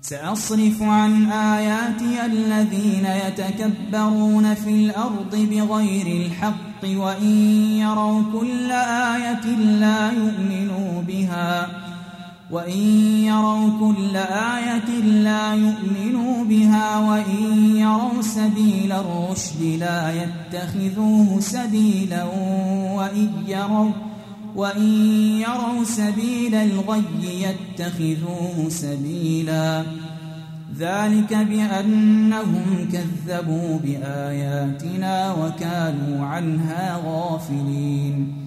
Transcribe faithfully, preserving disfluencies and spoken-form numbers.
سأصرف عن آياتي الذين يتكبرون في الأرض بغير الحق وإن يروا كل آية لا يؤمنوا بها وإن يروا كل آية لا يؤمنوا بها وإن يروا سبيل الرشد لا يتخذوه سبيلا وإن يروا وإن يروا سبيل الغي يتخذوه سبيلا ذلك بأنهم كذبوا بآياتنا وكانوا عنها غافلين